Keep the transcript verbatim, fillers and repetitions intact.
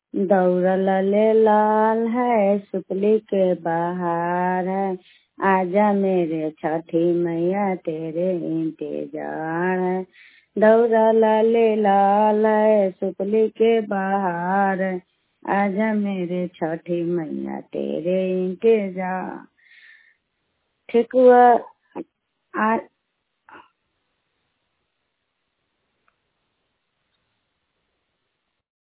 दौड़ल ले लाल है सुपली के बाहर है, आजा मेरे छठी मैया तेरे इंतजार है। दौड़ल ले लाल है सुपली के बाहर है, आजा मेरे छठी मैया तेरे इंतजार। ठेकुआ आ